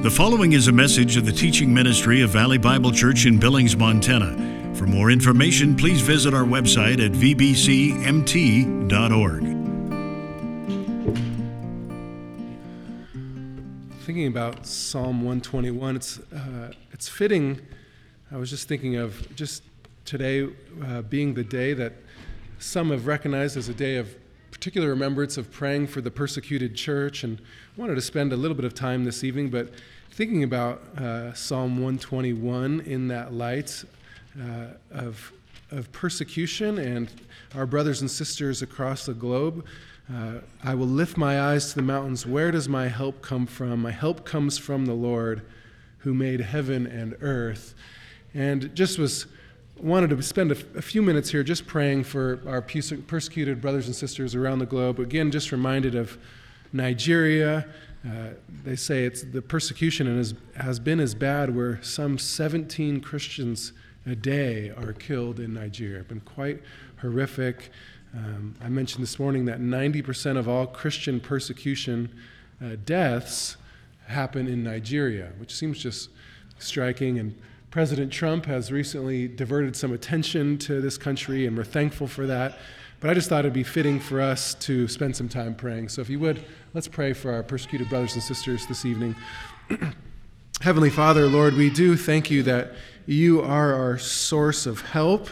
The following is a message of the teaching ministry of Valley Bible Church in Billings, Montana. For more information, please visit our website at vbcmt.org. Thinking about Psalm 121, it's fitting. I was just thinking of just today being the day that some have recognized as a day of particular remembrance of praying for the persecuted church, and wanted to spend a little bit of time this evening, but thinking about Psalm 121 in that light of persecution and our brothers and sisters across the globe. I will lift my eyes to the mountains. Where does my help come from? My help comes from the Lord who made heaven and earth. And wanted to spend a few minutes here just praying for our persecuted brothers and sisters around the globe. Again, just reminded of Nigeria. They say the persecution has been as bad where some 17 Christians a day are killed in Nigeria. It's been quite horrific. I mentioned this morning that 90% of all Christian persecution deaths happen in Nigeria, which seems just striking. And President Trump has recently diverted some attention to this country, and we're thankful for that. But I just thought it'd be fitting for us to spend some time praying. So if you would, let's pray for our persecuted brothers and sisters this evening. Heavenly Father, Lord, we do thank you that you are our source of help,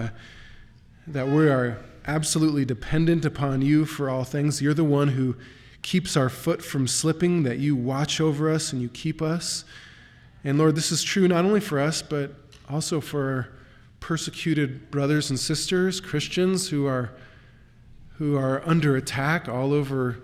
that we are absolutely dependent upon you for all things. You're the one who keeps our foot from slipping, that you watch over us and you keep us. And Lord, this is true not only for us, but also for persecuted brothers and sisters, Christians who are under attack all over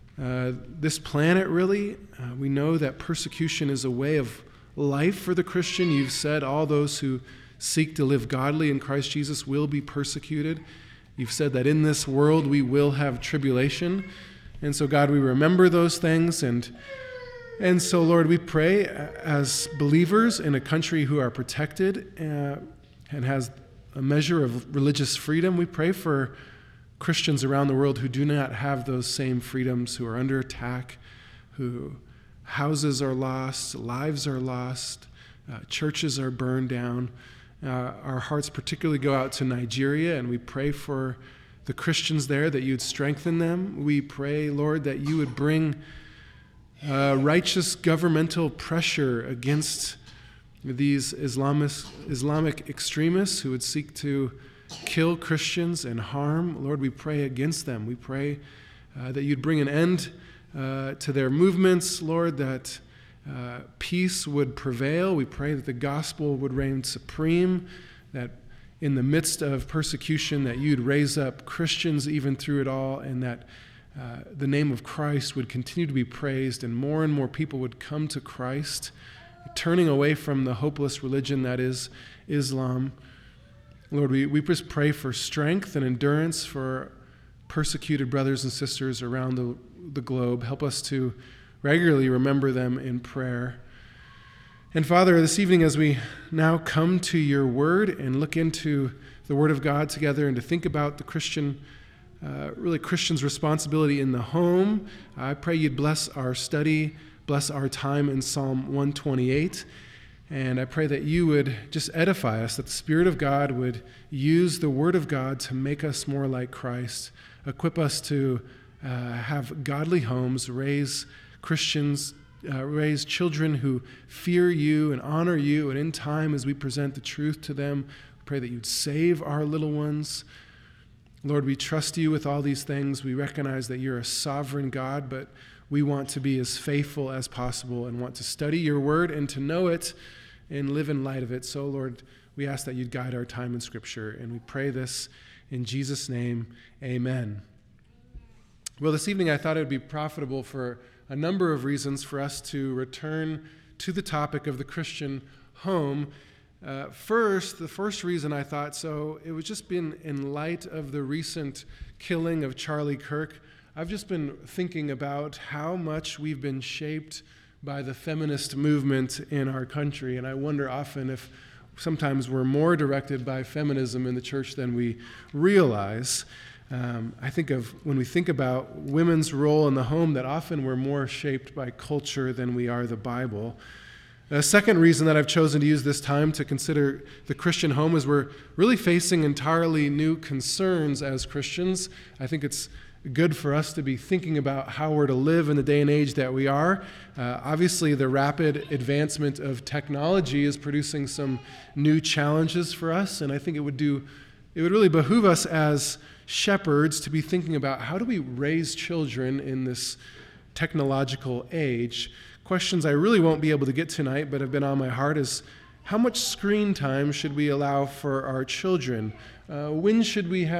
this planet, really. We know that persecution is a way of life for the Christian. You've said all those who seek to live godly in Christ Jesus will be persecuted. You've said that in this world we will have tribulation. And so, God, we remember those things. And so, Lord, we pray as believers in a country who are protected and has a measure of religious freedom. We pray for Christians around the world who do not have those same freedoms, who are under attack, who houses are lost, lives are lost, churches are burned down. Our hearts particularly go out to Nigeria, and we pray for the Christians there, that you'd strengthen them. We pray, Lord, that you would bring righteous governmental pressure against these Islamic extremists who would seek to kill Christians and harm. Lord, we pray against them. We pray that you'd bring an end to their movements, Lord, that peace would prevail. We pray that the gospel would reign supreme, that in the midst of persecution that you'd raise up Christians even through it all, and that the name of Christ would continue to be praised, and more people would come to Christ, turning away from the hopeless religion that is Islam. Lord, we just pray for strength and endurance for persecuted brothers and sisters around the globe. Help us to regularly remember them in prayer. And Father, this evening as we now come to your word and look into the word of God together and to think about the Christian's responsibility in the home, I pray you'd bless our study, bless our time in Psalm 128. And I pray that you would just edify us, that the Spirit of God would use the Word of God to make us more like Christ, equip us to have godly homes, raise Christians, raise children who fear you and honor you, and in time as we present the truth to them, we pray that you'd save our little ones. Lord, we trust you with all these things. We recognize that you're a sovereign God, but we want to be as faithful as possible and want to study your word and to know it and live in light of it. So, Lord, we ask that you'd guide our time in Scripture, and we pray this in Jesus' name, amen. Well, this evening I thought it would be profitable for a number of reasons for us to return to the topic of the Christian home. The first reason I thought so, it was just been in light of the recent killing of Charlie Kirk. I've just been thinking about how much we've been shaped by the feminist movement in our country, and I wonder often if sometimes we're more directed by feminism in the church than we realize. I think of when we think about women's role in the home, that often we're more shaped by culture than we are the Bible. A second reason that I've chosen to use this time to consider the Christian home is we're really facing entirely new concerns as Christians. I think it's good for us to be thinking about how we're to live in the day and age that we are. Obviously, the rapid advancement of technology is producing some new challenges for us, and I think it would really behoove us as shepherds to be thinking about how do we raise children in this technological age. Questions I really won't be able to get tonight, but have been on my heart is how much screen time should we allow for our children? When should we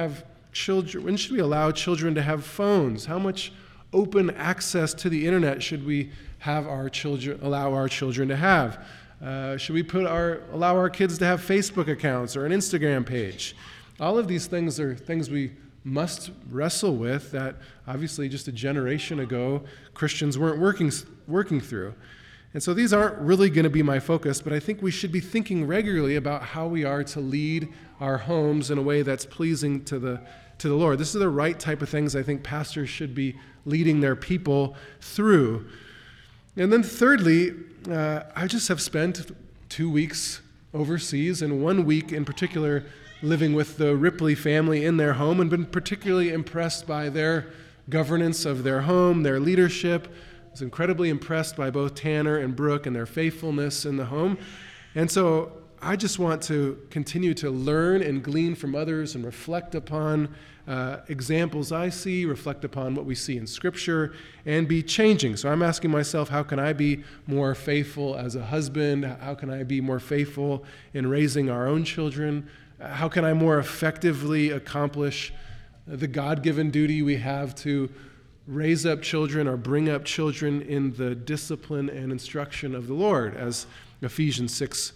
allow children to have phones? How much open access to the internet should we allow our children to have? Should we allow our kids to have Facebook accounts or an Instagram page? All of these things are things we must wrestle with that obviously just a generation ago Christians weren't working through. And so these aren't really going to be my focus, but I think we should be thinking regularly about how we are to lead our homes in a way that's pleasing to the Lord. This is the right type of things I think pastors should be leading their people through. And then thirdly, I just have spent 2 weeks overseas, and 1 week in particular living with the Ripley family in their home, and been particularly impressed by their governance of their home, their leadership. I was incredibly impressed by both Tanner and Brooke and their faithfulness in the home. And so I just want to continue to learn and glean from others and reflect upon examples I see, reflect upon what we see in Scripture, and be changing. So I'm asking myself, how can I be more faithful as a husband? How can I be more faithful in raising our own children? How can I more effectively accomplish the God-given duty we have to raise up children or bring up children in the discipline and instruction of the Lord, as Ephesians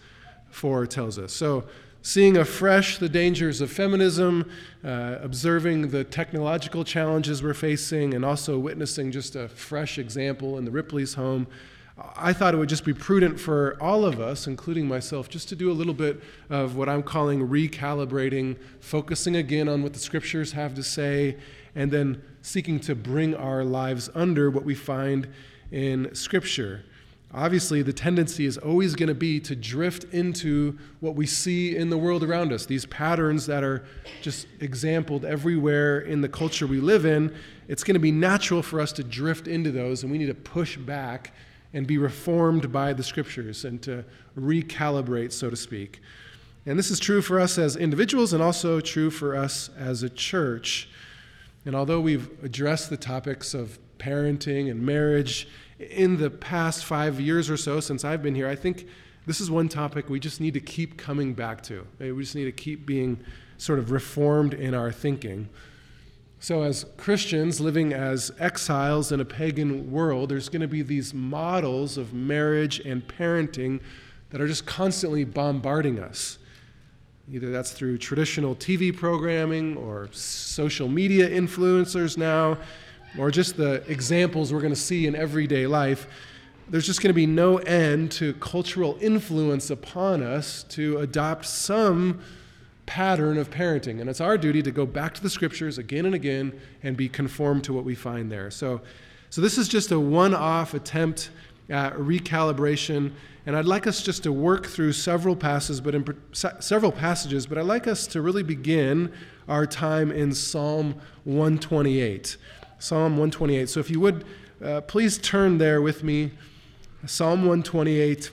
6:4 tells us. So seeing afresh the dangers of feminism, observing the technological challenges we're facing, and also witnessing just a fresh example in the Ripley's home, I thought it would just be prudent for all of us, including myself, just to do a little bit of what I'm calling recalibrating, focusing again on what the Scriptures have to say, and then seeking to bring our lives under what we find in Scripture. Obviously, the tendency is always going to be to drift into what we see in the world around us, these patterns that are just exampled everywhere in the culture we live in. It's going to be natural for us to drift into those, and we need to push back and be reformed by the Scriptures and to recalibrate, so to speak. And this is true for us as individuals and also true for us as a church. And although we've addressed the topics of parenting and marriage in the past 5 years or so since I've been here, I think this is one topic we just need to keep coming back to. We just need to keep being sort of reformed in our thinking. So as Christians living as exiles in a pagan world, there's going to be these models of marriage and parenting that are just constantly bombarding us. Either that's through traditional TV programming or social media influencers now, or just the examples we're going to see in everyday life. There's just going to be no end to cultural influence upon us to adopt some pattern of parenting. And it's our duty to go back to the Scriptures again and again and be conformed to what we find there. So this is just a one-off attempt at recalibration, and I'd like us just to work through several passages, but I'd like us to really begin our time in Psalm 128. Psalm 128. So if you would, please turn there with me. Psalm 128.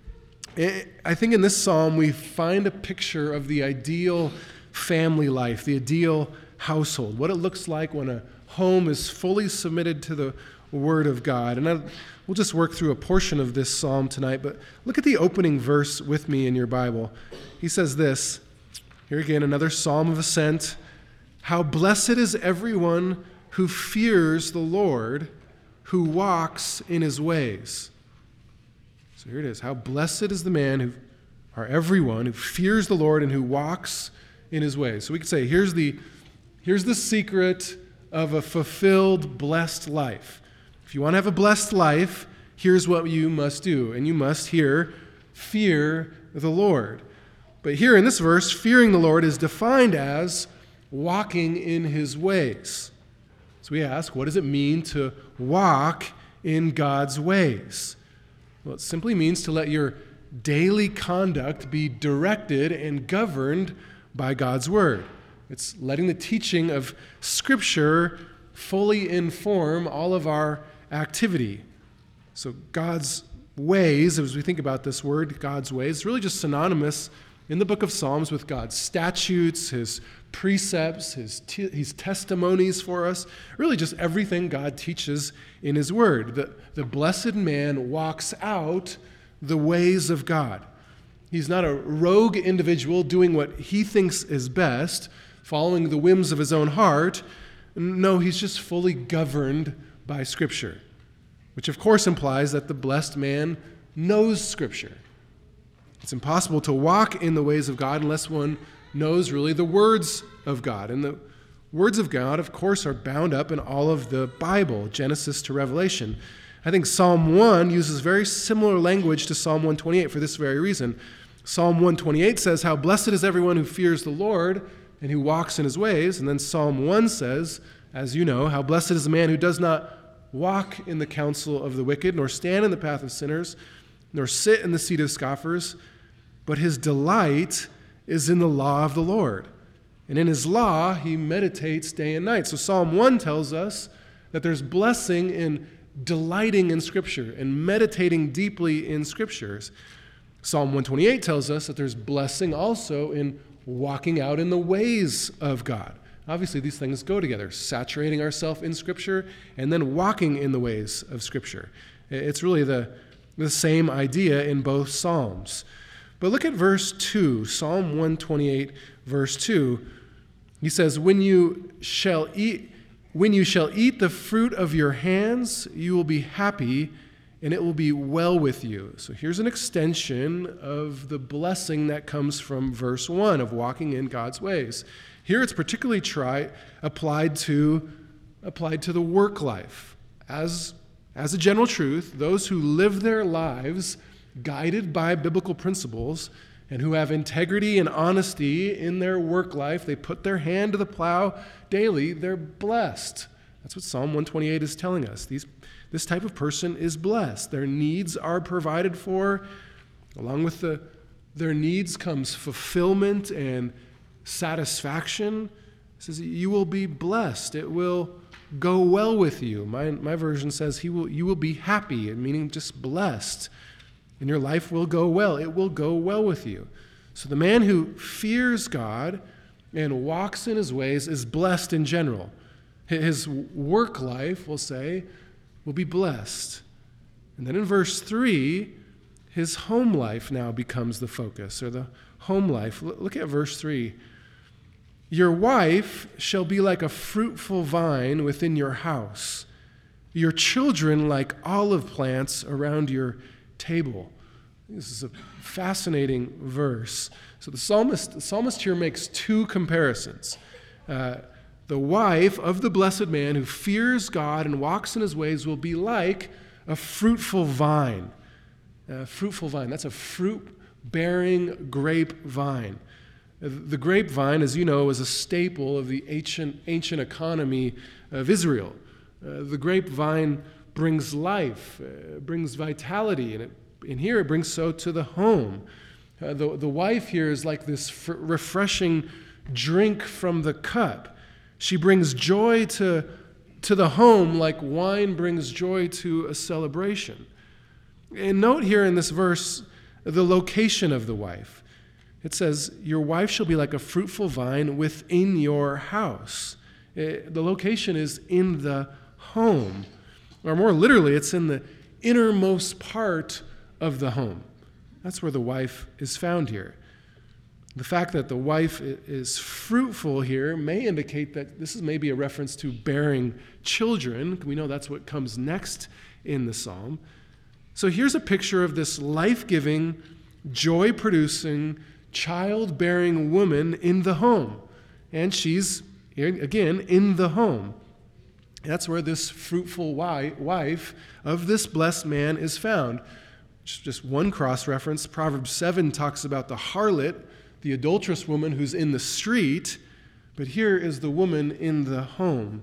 I think in this psalm we find a picture of the ideal family life, the ideal household, what it looks like when a home is fully submitted to the Word of God. And we'll just work through a portion of this psalm tonight, but look at the opening verse with me in your Bible. He says this, here again, another psalm of ascent. How blessed is everyone who fears the Lord, who walks in His ways. So here it is. How blessed is the man everyone who fears the Lord and who walks in His ways. So we could say, here's the secret of a fulfilled, blessed life. If you want to have a blessed life, here's what you must do. And you must fear the Lord. But here in this verse, fearing the Lord is defined as walking in his ways. So we ask, what does it mean to walk in God's ways? Well, it simply means to let your daily conduct be directed and governed by God's word. It's letting the teaching of Scripture fully inform all of our activity. So God's ways, as we think about this word, God's ways, is really just synonymous in the book of Psalms with God's statutes, his precepts, his testimonies for us, really just everything God teaches in his word. The blessed man walks out the ways of God. He's not a rogue individual doing what he thinks is best, following the whims of his own heart. No, he's just fully governed by Scripture, which of course implies that the blessed man knows Scripture. It's impossible to walk in the ways of God unless one knows really the words of God. And the words of God, of course, are bound up in all of the Bible, Genesis to Revelation. I think Psalm 1 uses very similar language to Psalm 128 for this very reason. Psalm 128 says, "How blessed is everyone who fears the Lord and who walks in his ways." And then Psalm 1 says, as you know, "How blessed is the man who does not walk in the counsel of the wicked, nor stand in the path of sinners, nor sit in the seat of scoffers, but his delight is in the law of the Lord. And in his law he meditates day and night." So Psalm 1 tells us that there's blessing in delighting in Scripture and meditating deeply in Scriptures. Psalm 128 tells us that there's blessing also in walking out in the ways of God. Obviously, these things go together, saturating ourselves in Scripture and then walking in the ways of Scripture. It's really the same idea in both Psalms. But look at verse 2, Psalm 128, verse 2. He says, when you shall eat the fruit of your hands, you will be happy, and it will be well with you. So here's an extension of the blessing that comes from verse 1 of walking in God's ways. Here it's particularly applied to the work life. As a general truth, those who live their lives guided by biblical principles and who have integrity and honesty in their work life, they put their hand to the plow daily, they're blessed. That's what Psalm 128 is telling us. This type of person is blessed. Their needs are provided for. Along with their needs comes fulfillment and satisfaction. It says you will be blessed. It will go well with you. My version says you will be happy, meaning just blessed. And your life will go well. It will go well with you. So the man who fears God and walks in his ways is blessed in general. His work life, we'll say, will be blessed. And then in verse 3, his home life now becomes the focus, or the home life. Look at verse 3. Your wife shall be like a fruitful vine within your house, your children like olive plants around your table. This is a fascinating verse. So the psalmist here makes two comparisons. The wife of the blessed man who fears God and walks in his ways will be like a fruitful vine. A fruitful vine, that's a fruit-bearing grapevine. The grapevine, as you know, is a staple of the ancient economy of Israel. The grapevine brings life, brings vitality, and here it brings so to the home. The wife here is like this refreshing drink from the cup. She brings joy to the home like wine brings joy to a celebration. And note here in this verse the location of the wife. It says, your wife shall be like a fruitful vine within your house. The location is in the home. Or more literally, it's in the innermost part of the home. That's where the wife is found here. The fact that the wife is fruitful here may indicate that this is maybe a reference to bearing children. We know that's what comes next in the psalm. So here's a picture of this life-giving, joy-producing, child-bearing woman in the home. And she's, again, in the home. That's where this fruitful wife of this blessed man is found. Just one cross-reference. Proverbs 7 talks about the harlot, the adulterous woman who's in the street, But here is the woman in the home.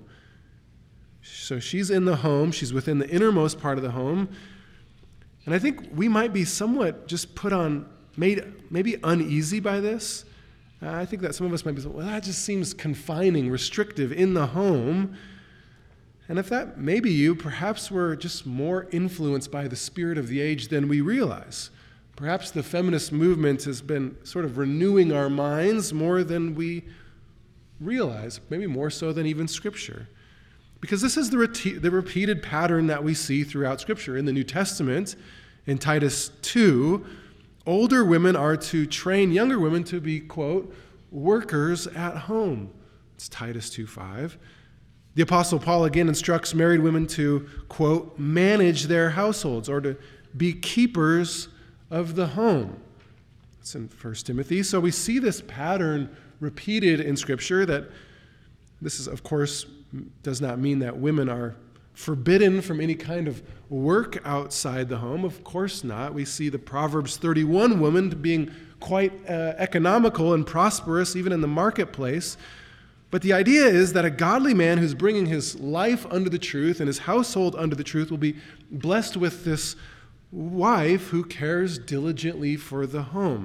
So she's in the home. She's within the innermost part of the home. And I think we might be somewhat just made maybe uneasy by this. I think that some of us might be saying, well, that just seems confining, restrictive in the home. And if that may be you, perhaps we're just more influenced by the spirit of the age than we realize. Perhaps the feminist movement has been sort of renewing our minds more than we realize, maybe more so than even Scripture. Because this is the repeated pattern that we see throughout Scripture. In the New Testament, in Titus 2, older women are to train younger women to be, quote, workers at home. It's Titus 2:5. The Apostle Paul again instructs married women to, quote, manage their households or to be keepers of the home. That's in 1 Timothy. So we see this pattern repeated in Scripture. That this is, of course, does not mean that women are forbidden from any kind of work outside the home. Of course not. We see the Proverbs 31 woman being quite economical and prosperous even in the marketplace. But the idea is that a godly man who's bringing his life under the truth and his household under the truth will be blessed with this wife who cares diligently for the home.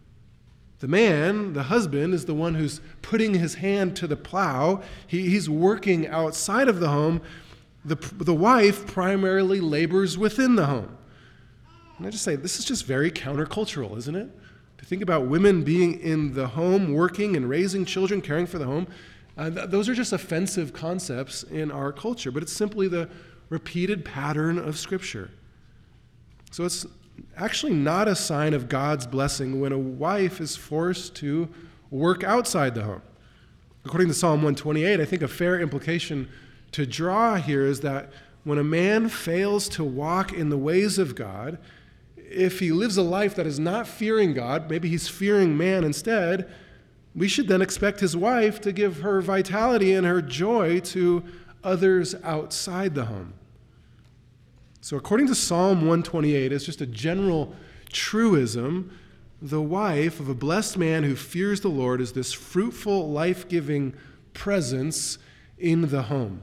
The man, the husband, is the one who's putting his hand to the plow. He's working outside of the home. The wife primarily labors within the home. And I just say, this is just very countercultural, isn't it? To think about women being in the home, working and raising children, caring for the home. Those are just offensive concepts in our culture, but it's simply the repeated pattern of Scripture. So it's actually not a sign of God's blessing when a wife is forced to work outside the home. According to Psalm 128, I think a fair implication to draw here is that when a man fails to walk in the ways of God, if he lives a life that is not fearing God, maybe he's fearing man instead, we should then expect his wife to give her vitality and her joy to others outside the home. So according to Psalm 128, it's just a general truism. The wife of a blessed man who fears the Lord is this fruitful, life-giving presence in the home.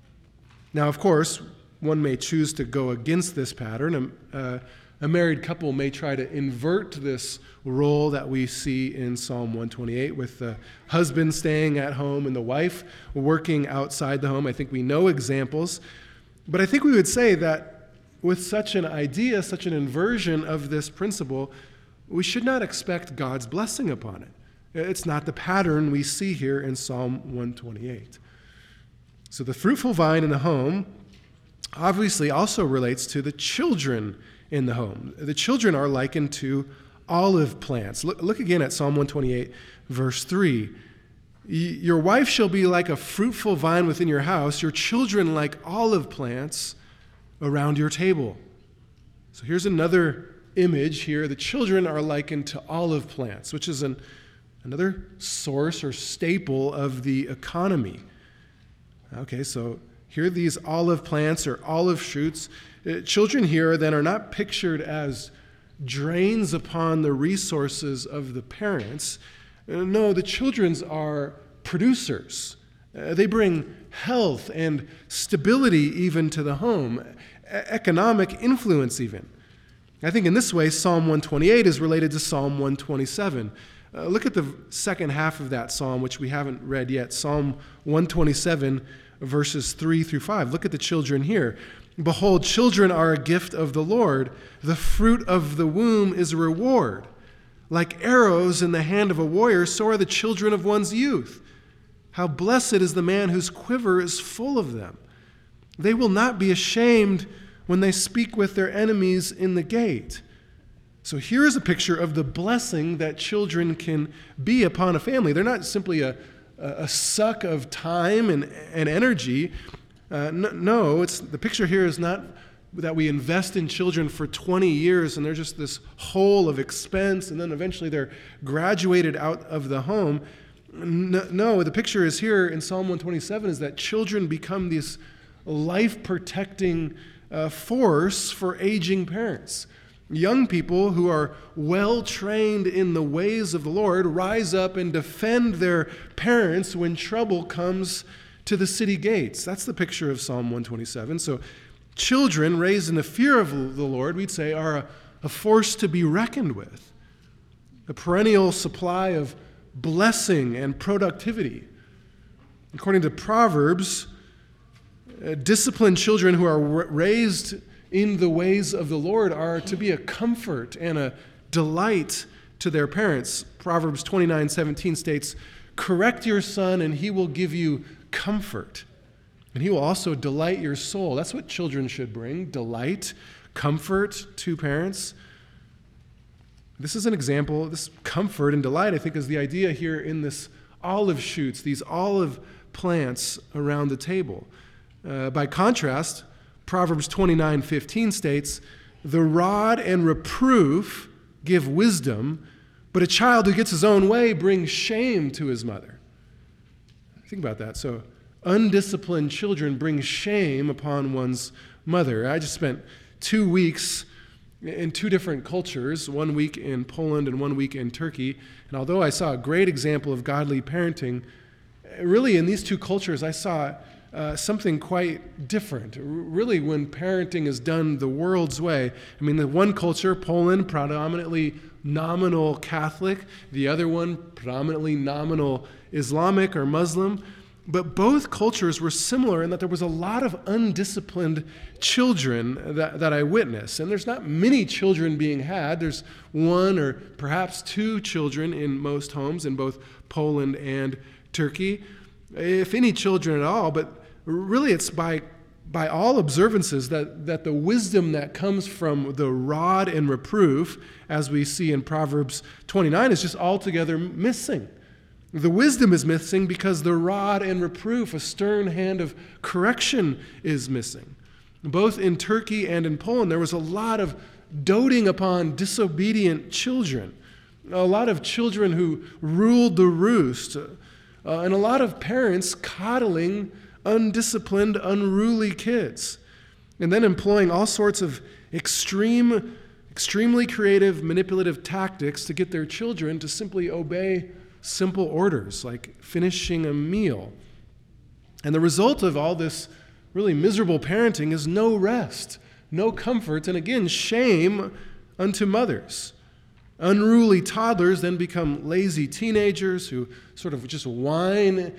Now, of course, one may choose to go against this pattern. A married couple may try to invert this role that we see in Psalm 128 with the husband staying at home and the wife working outside the home. I think we know examples. But I think we would say that with such an idea, such an inversion of this principle, we should not expect God's blessing upon it. It's not the pattern we see here in Psalm 128. So the fruitful vine in the home obviously also relates to the children in the home. The children are likened to olive plants. Look again at Psalm 128, verse 3. Your wife shall be like a fruitful vine within your house, your children like olive plants around your table. So here's another image here. The children are likened to olive plants, which is another source or staple of the economy. Okay, so here these olive plants or olive shoots. Children here then are not pictured as drains upon the resources of the parents. No, the children's are producers. They bring health and stability even to the home, economic influence even. I think in this way, Psalm 128 is related to Psalm 127. Look at the second half of that psalm, which we haven't read yet. Psalm 127, verses 3 through 5. Look at the children here. Behold, children are a gift of the Lord. The fruit of the womb is a reward. Like arrows in the hand of a warrior, so are the children of one's youth. How blessed is the man whose quiver is full of them. They will not be ashamed when they speak with their enemies in the gate. So here is a picture of the blessing that children can be upon a family. They're not simply a suck of time and energy. No, the picture here is not that we invest in children for 20 years and they're just this hole of expense and then eventually they're graduated out of the home. No, the picture is here in Psalm 127 is that children become this life-protecting force for aging parents. Young people who are well trained in the ways of the Lord rise up and defend their parents when trouble comes to the city gates. That's the picture of Psalm 127. So children raised in the fear of the Lord, we'd say, are a force to be reckoned with, a perennial supply of blessing and productivity. According to Proverbs, disciplined children who are raised in the ways of the Lord are to be a comfort and a delight to their parents. Proverbs 29:17 states, "Correct your son, and he will give you comfort, and he will also delight your soul." That's what children should bring: delight, comfort to parents. This is an example. This comfort and delight, I think, is the idea here in this olive shoots, these olive plants around the table. By contrast, Proverbs 29:15 states, "The rod and reproof give wisdom, but a child who gets his own way brings shame to his mother." Think about that. So undisciplined children bring shame upon one's mother. I just spent 2 weeks in 2 different cultures, 1 week in Poland and 1 week in Turkey. And although I saw a great example of godly parenting, really in these 2 cultures I saw something quite different. Really, when parenting is done the world's way. I mean, the one culture, Poland, predominantly nominal Catholic, the other one, predominantly nominal Islamic or Muslim. But both cultures were similar in that there was a lot of undisciplined children that I witnessed. And there's not many children being had. There's 1 or perhaps 2 children in most homes in both Poland and Turkey, if any children at all. But really it's by all observances that the wisdom that comes from the rod and reproof, as we see in Proverbs 29, is just altogether missing. The wisdom is missing because the rod and reproof, a stern hand of correction, is missing. Both in Turkey and in Poland, there was a lot of doting upon disobedient children, a lot of children who ruled the roost, and a lot of parents coddling undisciplined, unruly kids, and then employing all sorts of extremely creative, manipulative tactics to get their children to simply obey simple orders, like finishing a meal. And the result of all this really miserable parenting is no rest, no comfort, and again, shame unto mothers. Unruly toddlers then become lazy teenagers who sort of just whine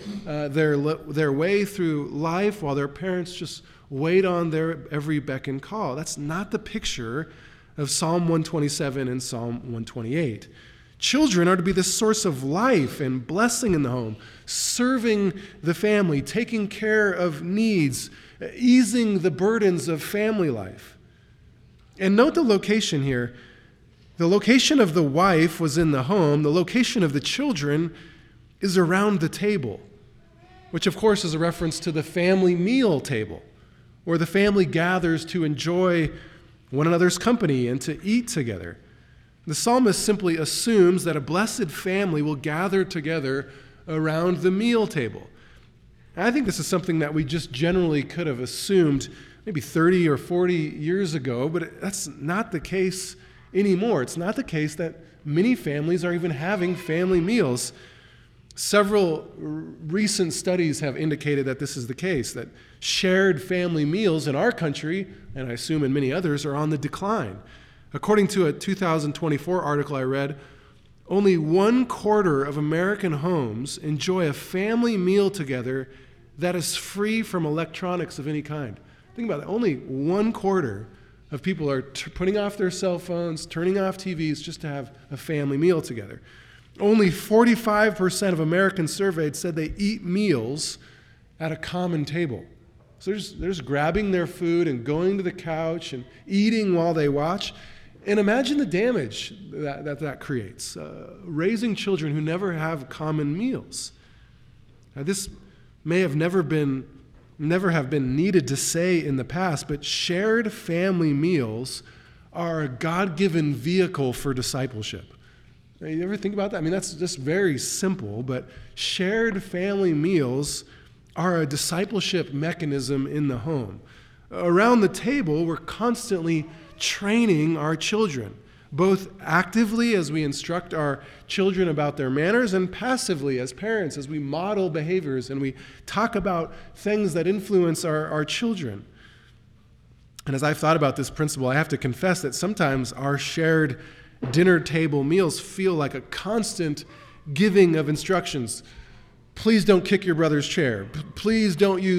their way through life while their parents just wait on their every beck and call. That's not the picture of Psalm 127 and Psalm 128. Children are to be the source of life and blessing in the home, serving the family, taking care of needs, easing the burdens of family life. And note the location here. The location of the wife was in the home. The location of the children is around the table, which of course is a reference to the family meal table, where the family gathers to enjoy one another's company and to eat together. The psalmist simply assumes that a blessed family will gather together around the meal table. And I think this is something that we just generally could have assumed maybe 30 or 40 years ago, but that's not the case anymore. It's not the case that many families are even having family meals. Several recent studies have indicated that this is the case, that shared family meals in our country, and I assume in many others, are on the decline. According to a 2024 article I read, only 1/4 of American homes enjoy a family meal together that is free from electronics of any kind. Think about that. Only 1/4 of people are putting off their cell phones, turning off TVs just to have a family meal together. Only 45% of Americans surveyed said they eat meals at a common table. So they're just grabbing their food and going to the couch and eating while they watch. And imagine the damage that creates, raising children who never have common meals. Now, this may have never have been needed to say in the past, but shared family meals are a God-given vehicle for discipleship. Now, you ever think about that? I mean, that's just very simple, but shared family meals are a discipleship mechanism in the home. Around the table, we're constantly training our children, both actively as we instruct our children about their manners and passively as parents as we model behaviors and we talk about things that influence our children. And as I've thought about this principle, I have to confess that sometimes our shared dinner table meals feel like a constant giving of instructions. Please don't kick your brother's chair. Please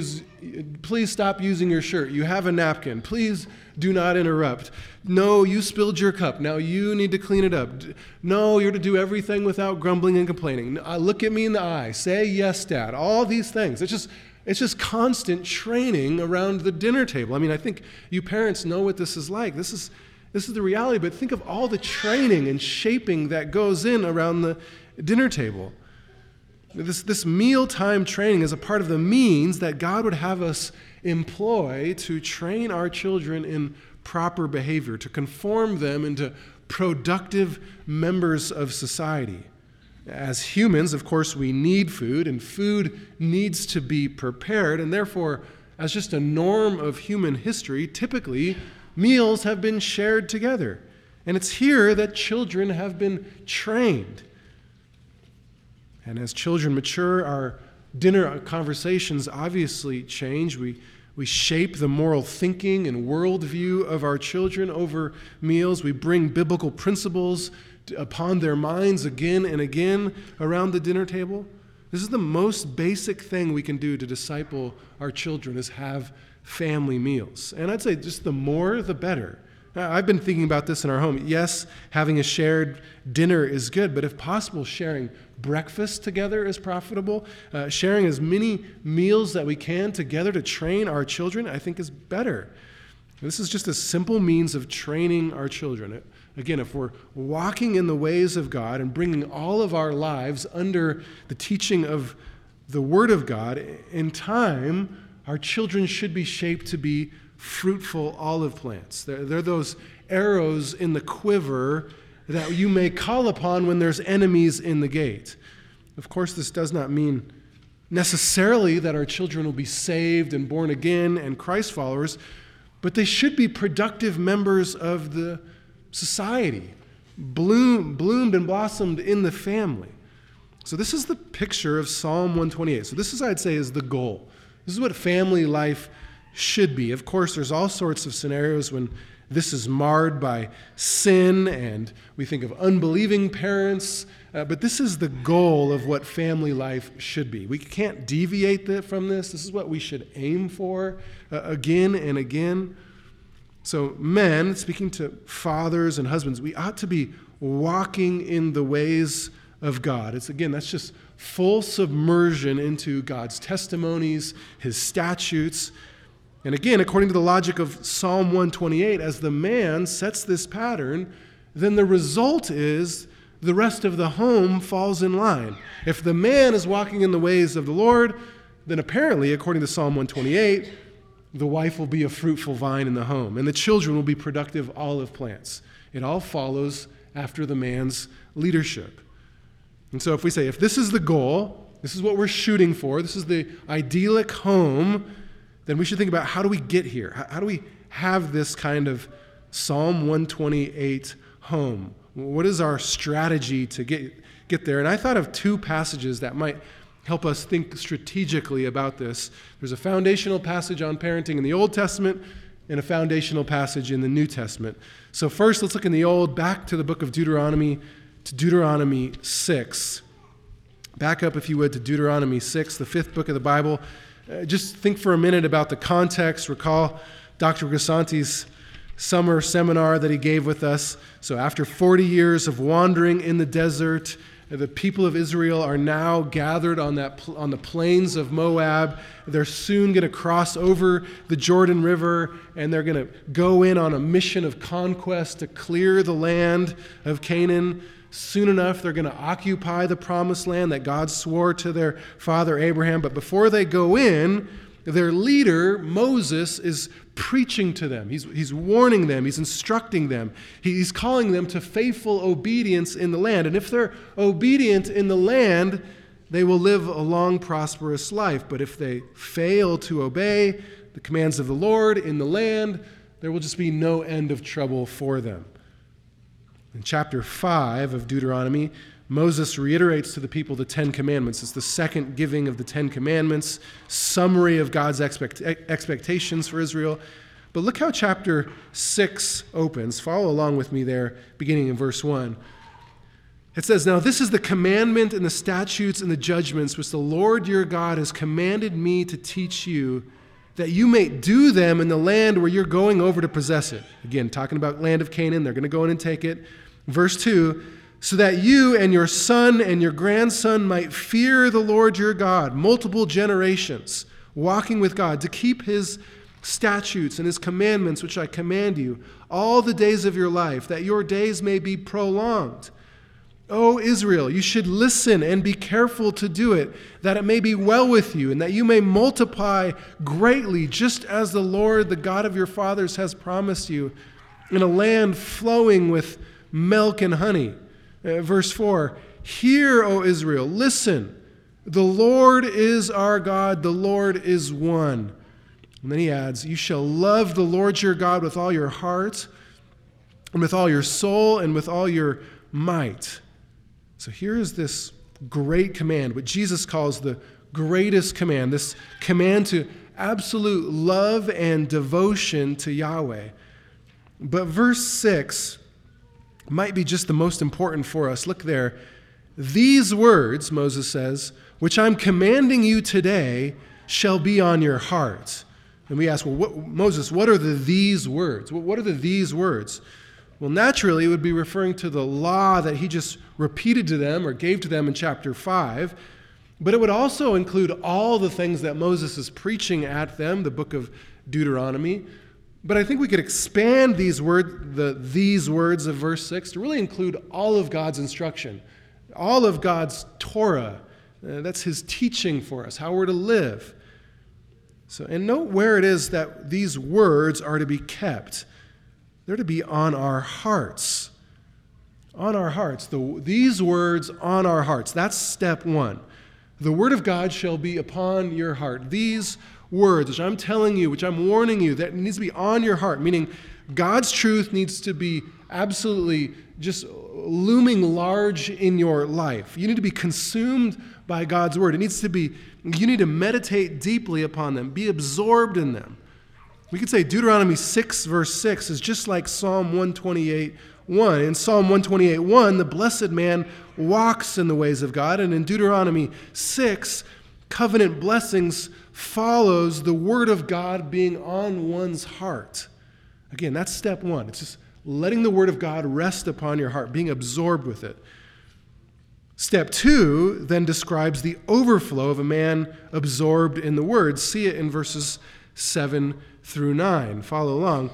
stop using your shirt. You have a napkin. Please do not interrupt. No, you spilled your cup. Now you need to clean it up. No, you're to do everything without grumbling and complaining. Look at me in the eye. Say yes, Dad. All these things. It's just constant training around the dinner table. I mean, I think you parents know what this is like. This is the reality, but think of all the training and shaping that goes in around the dinner table. This mealtime training is a part of the means that God would have us employ to train our children in proper behavior, to conform them into productive members of society. As humans, of course, we need food, and food needs to be prepared, and therefore, as just a norm of human history, typically, meals have been shared together. And it's here that children have been trained. And as children mature, our dinner conversations obviously change. We shape the moral thinking and worldview of our children over meals. We bring biblical principles upon their minds again and again around the dinner table. This is the most basic thing we can do to disciple our children, is have family meals. And I'd say just the more, the better. I've been thinking about this in our home. Yes, having a shared dinner is good, but if possible, sharing breakfast together is profitable. Sharing as many meals that we can together to train our children, I think, is better. This is just a simple means of training our children. Again, if we're walking in the ways of God and bringing all of our lives under the teaching of the Word of God, in time, our children should be shaped to be fruitful olive plants. They're those arrows in the quiver that you may call upon when there's enemies in the gate. Of course, this does not mean necessarily that our children will be saved and born again and Christ followers, but they should be productive members of the society, bloomed and blossomed in the family. So this is the picture of Psalm 128. So this is, I'd say, is the goal. This is what family life should be. Of course, there's all sorts of scenarios when this is marred by sin, and we think of unbelieving parents, but this is the goal of what family life should be. We can't deviate from this. This is what we should aim for again and again. So men, speaking to fathers and husbands, we ought to be walking in the ways of God. That's just full submersion into God's testimonies, His statutes. And again, according to the logic of Psalm 128, as the man sets this pattern, then the result is the rest of the home falls in line. If the man is walking in the ways of the Lord, then apparently, according to Psalm 128, the wife will be a fruitful vine in the home, and the children will be productive olive plants. It all follows after the man's leadership. And so if we say, if this is the goal, this is what we're shooting for, this is the idyllic home, then we should think about, how do we get here? How do we have this kind of Psalm 128 home? What is our strategy to get there? And I thought of two passages that might help us think strategically about this. There's a foundational passage on parenting in the Old Testament and a foundational passage in the New Testament. So first, let's look in the Old, back to the book of Deuteronomy, to Deuteronomy 6. Back up, if you would, to Deuteronomy 6, the fifth book of the Bible. Just think for a minute about the context. Recall Dr. Grisanti's summer seminar that he gave with us. So after 40 years of wandering in the desert, the people of Israel are now gathered on the plains of Moab. They're soon going to cross over the Jordan River, and they're going to go in on a mission of conquest to clear the land of Canaan. Soon enough, they're going to occupy the promised land that God swore to their father Abraham. But before they go in, their leader, Moses, is preaching to them. He's warning them. He's instructing them. He's calling them to faithful obedience in the land. And if they're obedient in the land, they will live a long, prosperous life. But if they fail to obey the commands of the Lord in the land, there will just be no end of trouble for them. In chapter 5 of Deuteronomy, Moses reiterates to the people the Ten Commandments. It's the second giving of the Ten Commandments, summary of God's expectations for Israel. But look how chapter 6 opens. Follow along with me there, beginning in verse 1. It says, "Now this is the commandment and the statutes and the judgments which the Lord your God has commanded me to teach you, that you may do them in the land where you're going over to possess it." Again, talking about land of Canaan. They're going to go in and take it. Verse 2, "So that you and your son and your grandson might fear the Lord your God," multiple generations walking with God, "to keep his statutes and his commandments which I command you all the days of your life, that your days may be prolonged. O Israel, you should listen and be careful to do it, that it may be well with you, and that you may multiply greatly, just as the Lord, the God of your fathers, has promised you, in a land flowing with milk and honey." Verse 4, "Hear, O Israel, listen. The Lord is our God, the Lord is one." And then he adds, "You shall love the Lord your God with all your heart, and with all your soul, and with all your might." So here is this great command, what Jesus calls the greatest command, this command to absolute love and devotion to Yahweh. But verse 6 might be just the most important for us. Look there. "These words," Moses says, "which I'm commanding you today shall be on your heart." And we ask, well, Moses, what are these words? What are these words? Well, naturally, it would be referring to the law that he just repeated to them or gave to them in chapter 5. But it would also include all the things that Moses is preaching at them, the book of Deuteronomy. But I think we could expand these words of verse 6 to really include all of God's instruction, all of God's Torah. That's his teaching for us, how we're to live. So, and note where it is that these words are to be kept. They're to be on our hearts. On our hearts. These words on our hearts. That's step one. The word of God shall be upon your heart. These words, which I'm telling you, which I'm warning you, that needs to be on your heart, meaning God's truth needs to be absolutely just looming large in your life. You need to be consumed by God's word. You need to meditate deeply upon them, be absorbed in them. We could say Deuteronomy 6, verse 6 is just like Psalm 128:1. In Psalm 128:1, the blessed man walks in the ways of God. And in Deuteronomy 6, covenant blessings follows the word of God being on one's heart. Again, that's step one. It's just letting the word of God rest upon your heart, being absorbed with it. Step 2 then describes the overflow of a man absorbed in the word. See it in verses 7 through 9. Follow along.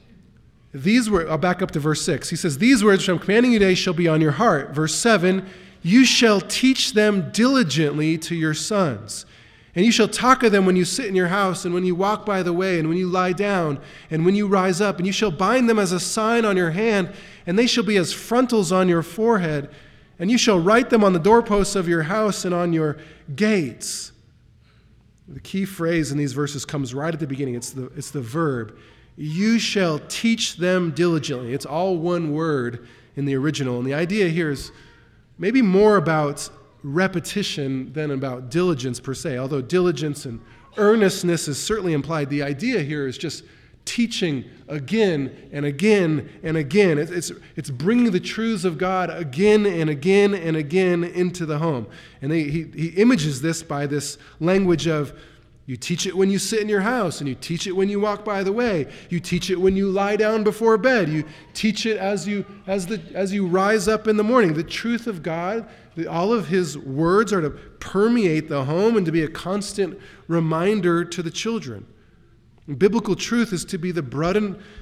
I'll back up to verse 6. He says, "These words which I'm commanding you today shall be on your heart." Verse 7, "You shall teach them diligently to your sons. And you shall talk of them when you sit in your house, and when you walk by the way, and when you lie down, and when you rise up. And you shall bind them as a sign on your hand, and they shall be as frontals on your forehead. And you shall write them on the doorposts of your house and on your gates." The key phrase in these verses comes right at the beginning. It's the verb. You shall teach them diligently. It's all one word in the original. And the idea here is maybe more about repetition than about diligence per se. Although diligence and earnestness is certainly implied, the idea here is just teaching again and again and again. It's bringing the truths of God again and again and again into the home. And he images this by this language of, you teach it when you sit in your house, and you teach it when you walk by the way. You teach it when you lie down before bed. You teach it as you rise up in the morning. The truth of God, all of his words are to permeate the home and to be a constant reminder to the children. Biblical truth is to be the bread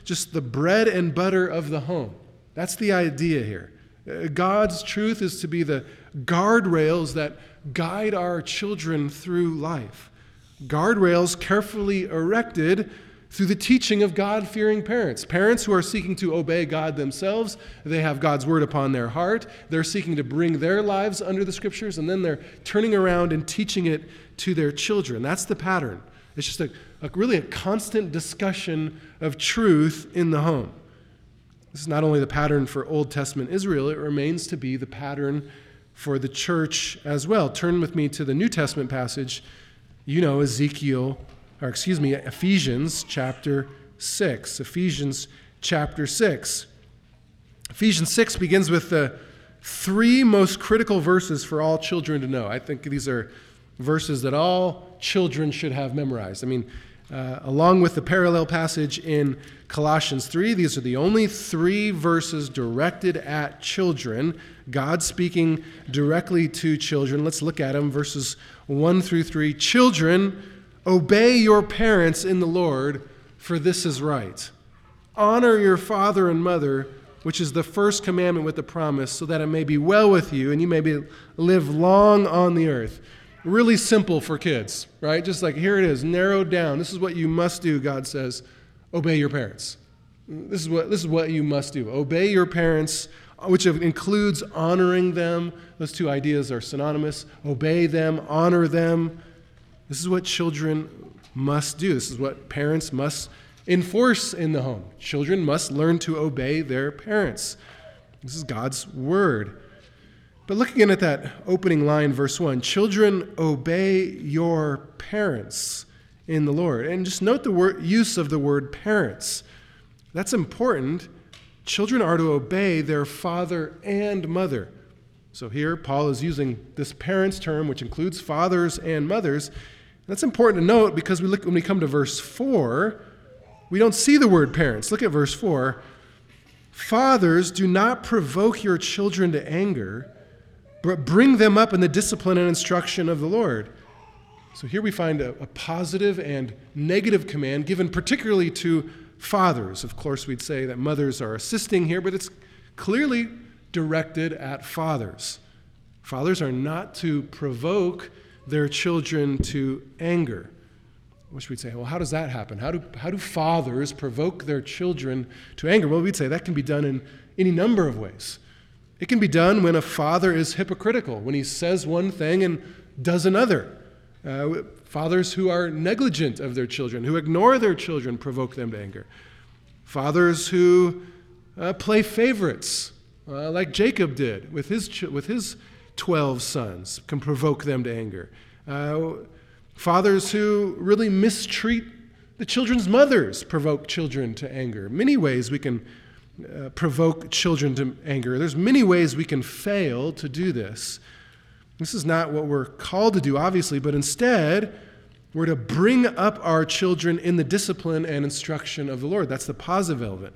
and butter of the home. That's the idea here. God's truth is to be the guardrails that guide our children through life. Guardrails carefully erected through the teaching of God-fearing parents. Parents who are seeking to obey God themselves. They have God's word upon their heart. They're seeking to bring their lives under the scriptures, and then they're turning around and teaching it to their children. That's the pattern. It's just really a constant discussion of truth in the home. This is not only the pattern for Old Testament Israel, it remains to be the pattern for the church as well. Turn with me to the New Testament passage. You know, Ephesians chapter 6. Ephesians chapter 6. Ephesians 6 begins with the three most critical verses for all children to know. I think these are verses that all children should have memorized. I mean, along with the parallel passage in Colossians 3, these are the only three verses directed at children, God speaking directly to children. Let's look at them, verses 1 through 3. Children, obey your parents in the Lord, for this is right. Honor your father and mother, which is the first commandment with the promise, so that it may be well with you and you may live long on the earth. Really simple for kids, right? Just like here it is, narrowed down. This is what you must do, God says. Obey your parents. This is what you must do. Obey your parents, which includes honoring them. Those two ideas are synonymous. Obey them, honor them. This is what children must do. This is what parents must enforce in the home. Children must learn to obey their parents. This is God's word. But looking in at that opening line, verse 1, children, obey your parents in the Lord. And just note the use of the word parents. That's important. Children are to obey their father and mother. So here, Paul is using this parents term, which includes fathers and mothers. That's important to note because when we come to verse 4, we don't see the word parents. Look at verse 4. Fathers, do not provoke your children to anger, but bring them up in the discipline and instruction of the Lord. So here we find a positive and negative command given particularly to fathers. Of course, we'd say that mothers are assisting here, but it's clearly directed at fathers. Fathers are not to provoke their children to anger. Which we'd say, well, how does that happen? How do fathers provoke their children to anger? Well, we'd say that can be done in any number of ways. It can be done when a father is hypocritical, when he says one thing and does another. Fathers who are negligent of their children, who ignore their children, provoke them to anger. Fathers who play favorites, like Jacob did with his 12 sons, can provoke them to anger. Fathers who really mistreat the children's mothers provoke children to anger. Many ways we can provoke children to anger. There's many ways we can fail to do this. This is not what we're called to do, obviously, but instead, we're to bring up our children in the discipline and instruction of the Lord. That's the positive element.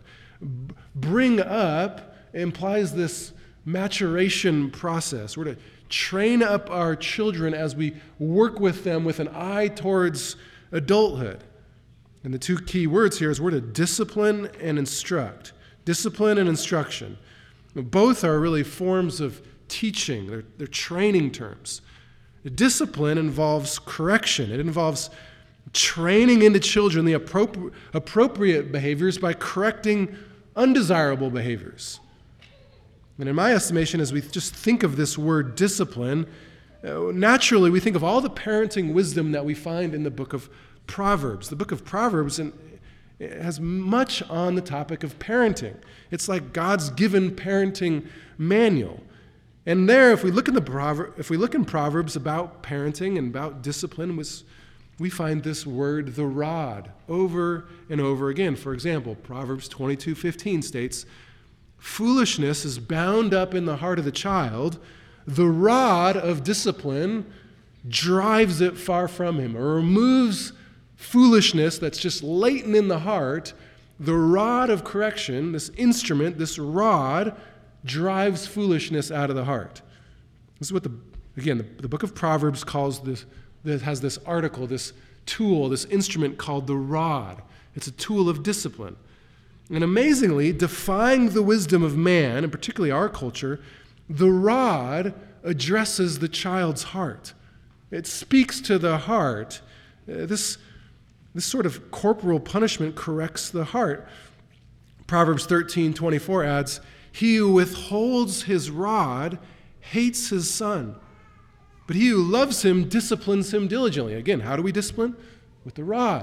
Bring up implies this maturation process. We're to train up our children as we work with them with an eye towards adulthood. And the two key words here is we're to discipline and instruct. Discipline and instruction. Both are really forms of teaching. They're training terms. Discipline involves correction. It involves training into children the appropriate behaviors by correcting undesirable behaviors. And in my estimation, as we just think of this word discipline, naturally we think of all the parenting wisdom that we find in the book of Proverbs. The book of Proverbs has much on the topic of parenting. It's like God's given parenting manual. And there, if we look in Proverbs about parenting and about discipline, we find this word, the rod, over and over again. For example, Proverbs 22:15 states, "Foolishness is bound up in the heart of the child. The rod of discipline drives it far from him," or removes foolishness that's just latent in the heart. The rod of correction, this instrument, this rod, drives foolishness out of the heart. This is what the book of Proverbs calls this, that has this article, this tool, this instrument called the rod. It's a tool of discipline. And amazingly, defying the wisdom of man, and particularly our culture, the rod addresses the child's heart. It speaks to the heart. This sort of corporal punishment corrects the heart. Proverbs 13:24 adds, "He who withholds his rod hates his son, but he who loves him disciplines him diligently." Again, how do we discipline? With the rod.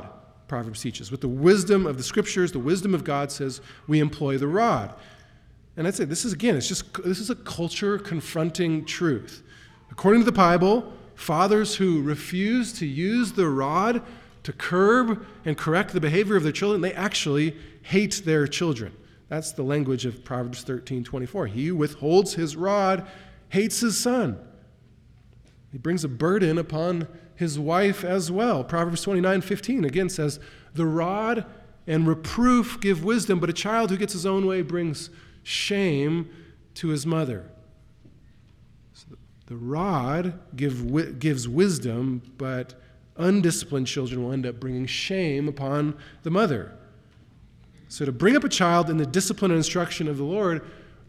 Proverbs teaches. With the wisdom of the Scriptures, the wisdom of God says we employ the rod. And I'd say this is a culture confronting truth. According to the Bible, fathers who refuse to use the rod to curb and correct the behavior of their children, they actually hate their children. That's the language of Proverbs 13:24. He who withholds his rod hates his son. He brings a burden upon his wife as well. Proverbs 29:15 again says, the rod and reproof give wisdom, but a child who gets his own way brings shame to his mother. So the rod gives wisdom, but undisciplined children will end up bringing shame upon the mother. So to bring up a child in the discipline and instruction of the Lord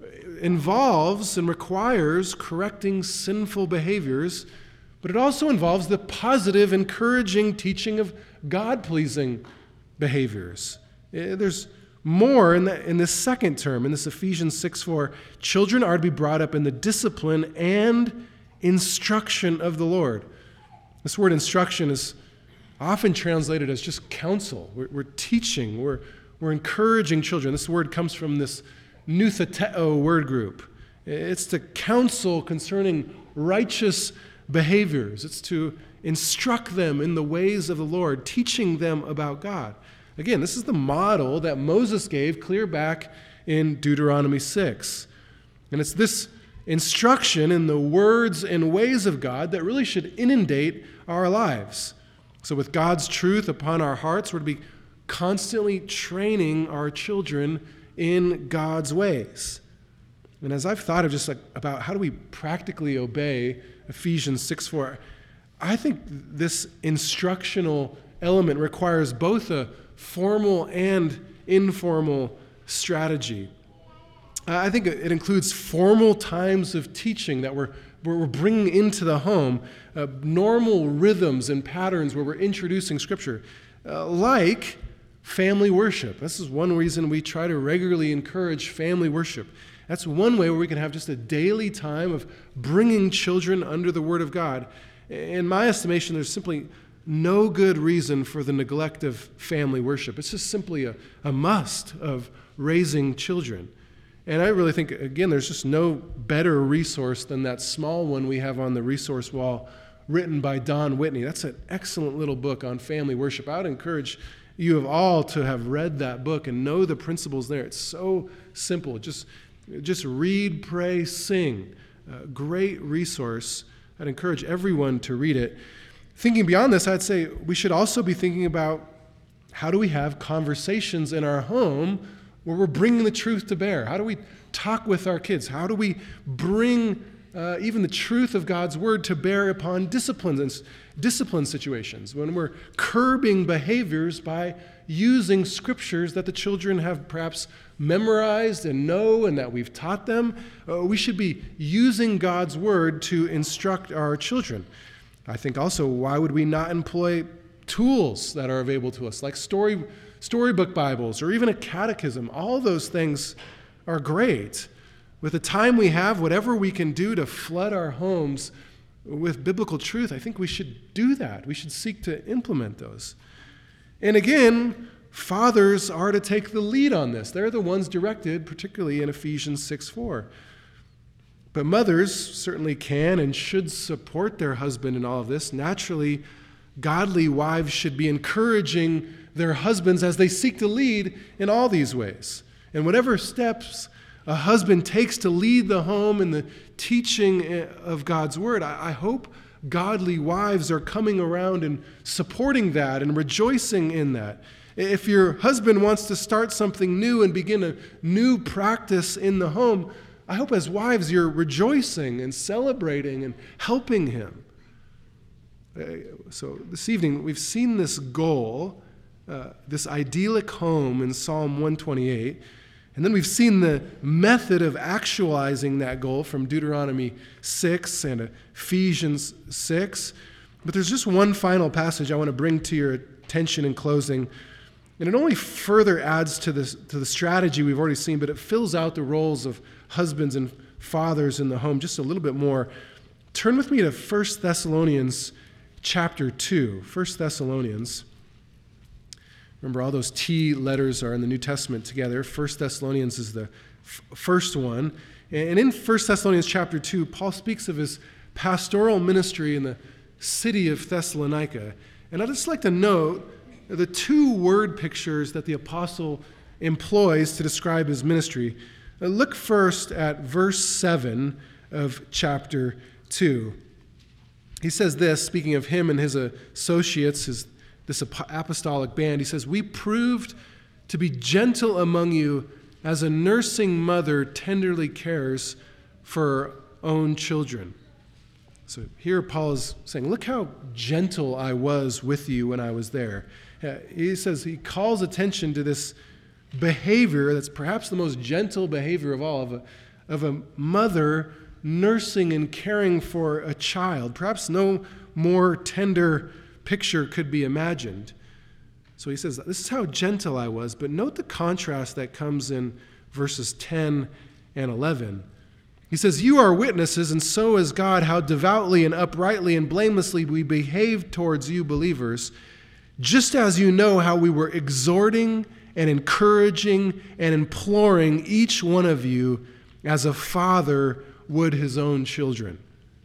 involves and requires correcting sinful behaviors, but it also involves the positive, encouraging teaching of God-pleasing behaviors. There's more in this second term, in this Ephesians 6:4. Children are to be brought up in the discipline and instruction of the Lord. This word instruction is often translated as just counsel. We're teaching, we're encouraging children. This word comes from this nutheteo word group. It's to counsel concerning righteous behaviors. It's to instruct them in the ways of the Lord, teaching them about God. Again, this is the model that Moses gave clear back in Deuteronomy 6. And it's this instruction in the words and ways of God that really should inundate our lives. So with God's truth upon our hearts, we're to be constantly training our children in God's ways. And as I've thought of just about how do we practically obey Ephesians 6:4, I think this instructional element requires both a formal and informal strategy. I think it includes formal times of teaching that we're bringing into the home, normal rhythms and patterns where we're introducing Scripture, like family worship. This is one reason we try to regularly encourage family worship. That's one way where we can have just a daily time of bringing children under the Word of God. In my estimation, there's simply no good reason for the neglect of family worship. It's just simply a must of raising children. And I really think, again, there's just no better resource than that small one we have on the resource wall written by Don Whitney. That's an excellent little book on family worship. I would encourage you of all to have read that book and know the principles there. It's so simple. Just read, pray, sing. Great resource. I'd encourage everyone to read it. Thinking beyond this, I'd say we should also be thinking about how do we have conversations in our home where we're bringing the truth to bear? How do we talk with our kids? How do we bring even the truth of God's Word to bear upon discipline situations, when we're curbing behaviors by using Scriptures that the children have perhaps memorized and know and that we've taught them? We should be using God's Word to instruct our children. I think also, why would we not employ tools that are available to us, like storybook Bibles or even a catechism? All those things are great. With the time we have, whatever we can do to flood our homes with biblical truth, I think we should do that. We should seek to implement those. And again, fathers are to take the lead on this. They're the ones directed, particularly in Ephesians 6:4. But mothers certainly can and should support their husband in all of this. Naturally, godly wives should be encouraging their husbands as they seek to lead in all these ways. And whatever steps a husband takes to lead the home in the teaching of God's Word, I hope godly wives are coming around and supporting that and rejoicing in that. If your husband wants to start something new and begin a new practice in the home, I hope as wives you're rejoicing and celebrating and helping him. So this evening we've seen this goal, this idyllic home in Psalm 128, and then we've seen the method of actualizing that goal from Deuteronomy 6 and Ephesians 6. But there's just one final passage I want to bring to your attention in closing. And it only further adds to the strategy we've already seen, but it fills out the roles of husbands and fathers in the home just a little bit more. Turn with me to 1 Thessalonians chapter 2. 1 Thessalonians. Remember, all those T letters are in the New Testament together. 1 Thessalonians is the first one. And in 1 Thessalonians chapter 2, Paul speaks of his pastoral ministry in the city of Thessalonica. And I'd just like to note the two word pictures that the apostle employs to describe his ministry. Look first at verse 7 of chapter 2. He says this, speaking of him and his associates, this apostolic band, he says, "We proved to be gentle among you as a nursing mother tenderly cares for her own children." So here Paul is saying, look how gentle I was with you when I was there. He says, he calls attention to this behavior that's perhaps the most gentle behavior of all, of a mother nursing and caring for a child. Perhaps no more tender picture could be imagined. So he says, this is how gentle I was, but note the contrast that comes in verses 10 and 11. He says, "You are witnesses, and so is God, how devoutly and uprightly and blamelessly we behaved towards you believers, just as you know how we were exhorting and encouraging and imploring each one of you as a father would his own children."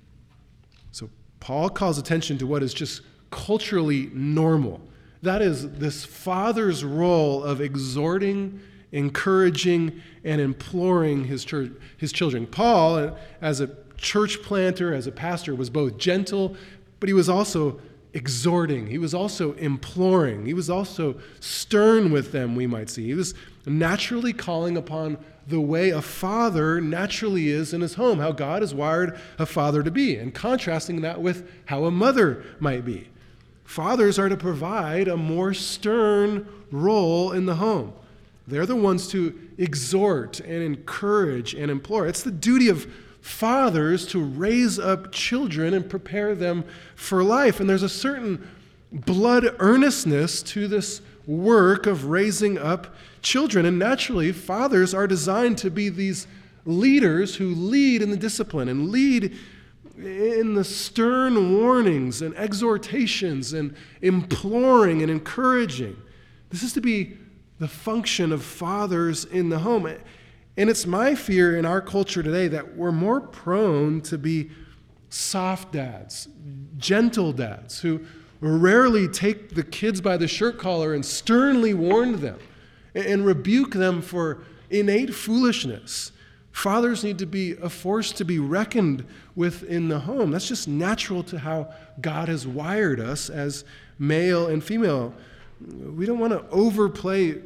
So Paul calls attention to what is just culturally normal. That is this father's role of exhorting, encouraging, and imploring his children. Paul, as a church planter, as a pastor, was both gentle, but he was also exhorting. He was also imploring. He was also stern with them, we might see. He was naturally calling upon the way a father naturally is in his home, how God has wired a father to be, and contrasting that with how a mother might be. Fathers are to provide a more stern role in the home. They're the ones to exhort and encourage and implore. It's the duty of fathers to raise up children and prepare them for life. And there's a certain blood earnestness to this work of raising up children. And naturally, fathers are designed to be these leaders who lead in the discipline and lead in the stern warnings and exhortations and imploring and encouraging. This is to be the function of fathers in the home. And it's my fear in our culture today that we're more prone to be soft dads, gentle dads, who rarely take the kids by the shirt collar and sternly warn them and rebuke them for innate foolishness. Fathers need to be a force to be reckoned with in the home. That's just natural to how God has wired us as male and female. We don't want to overplay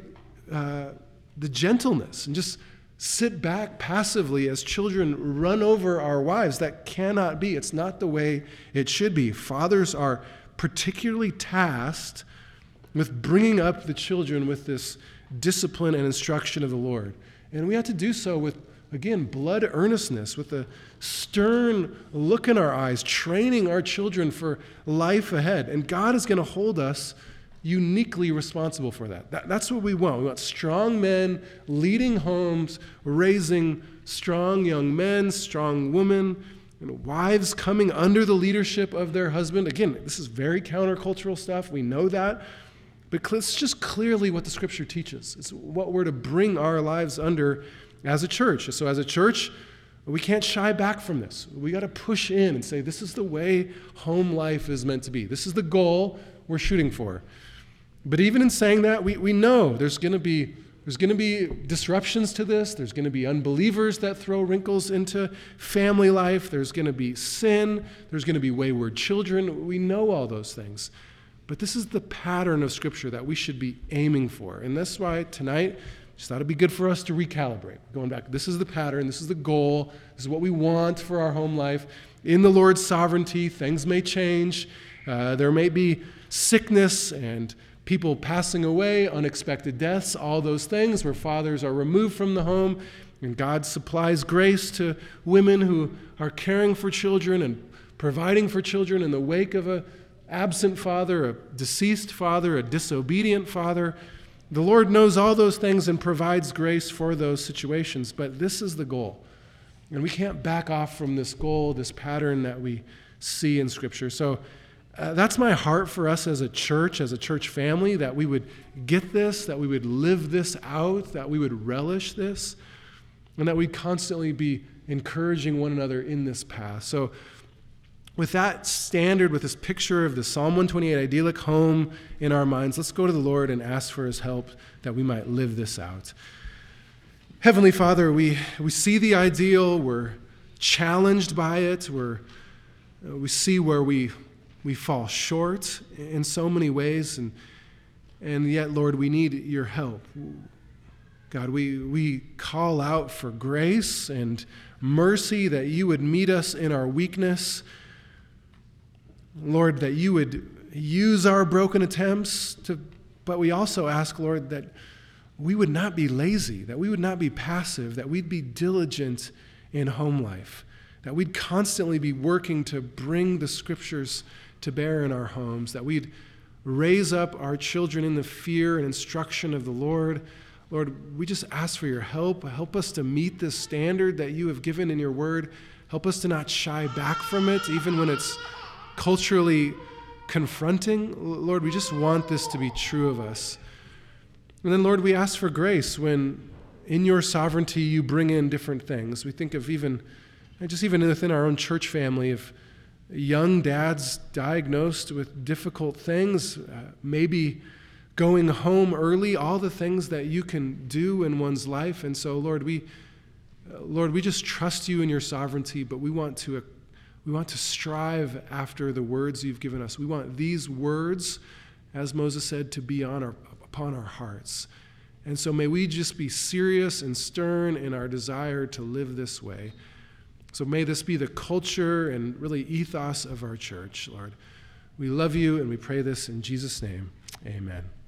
the gentleness and just sit back passively as children run over our wives. That cannot be. It's not the way it should be. Fathers are particularly tasked with bringing up the children with this discipline and instruction of the Lord. And we have to do so with, again, blood earnestness, with a stern look in our eyes, training our children for life ahead. And God is going to hold us uniquely responsible for that. That's what we want. We want strong men leading homes, raising strong young men, strong women, wives coming under the leadership of their husband. Again, this is very countercultural stuff. We know that. But it's just clearly what the Scripture teaches. It's what we're to bring our lives under as a church. So as a church, we can't shy back from this. We got to push in and say, this is the way home life is meant to be. This is the goal we're shooting for. But even in saying that, we know there's going to be disruptions to this. There's going to be unbelievers that throw wrinkles into family life. There's going to be sin. There's going to be wayward children. We know all those things. But this is the pattern of Scripture that we should be aiming for. And that's why tonight, just thought it'd be good for us to recalibrate. Going back, this is the pattern. This is the goal. This is what we want for our home life. In the Lord's sovereignty, things may change. There may be sickness and people passing away, unexpected deaths, all those things where fathers are removed from the home, and God supplies grace to women who are caring for children and providing for children in the wake of an absent father, a deceased father, a disobedient father. The Lord knows all those things and provides grace for those situations, but this is the goal. And we can't back off from this goal, this pattern that we see in Scripture. So That's my heart for us as a church family, that we would get this, that we would live this out, that we would relish this, and that we'd constantly be encouraging one another in this path. So with that standard, with this picture of the Psalm 128 idyllic home in our minds, let's go to the Lord and ask for his help that we might live this out. Heavenly Father, we see the ideal, we're challenged by it, we see where we fall short in so many ways, and yet, Lord, we need your help. God, we call out for grace and mercy, that you would meet us in our weakness. Lord, that you would use our broken attempts, but we also ask, Lord, that we would not be lazy, that we would not be passive, that we'd be diligent in home life, that we'd constantly be working to bring the scriptures to bear in our homes, that we'd raise up our children in the fear and instruction of the Lord. Lord, we just ask for your help. Help us to meet this standard that you have given in your word. Help us to not shy back from it, even when it's culturally confronting. Lord, we just want this to be true of us. And then, Lord, we ask for grace when in your sovereignty you bring in different things. We think of even within our own church family, of young dads diagnosed with difficult things, maybe going home early, all the things that you can do in one's life. And so, Lord, we just trust you in your sovereignty, but we want to strive after the words you've given us. We want these words, as Moses said, to be upon our hearts. And so may we just be serious and stern in our desire to live this way. So may this be the culture and really ethos of our church, Lord. We love you, and we pray this in Jesus' name. Amen.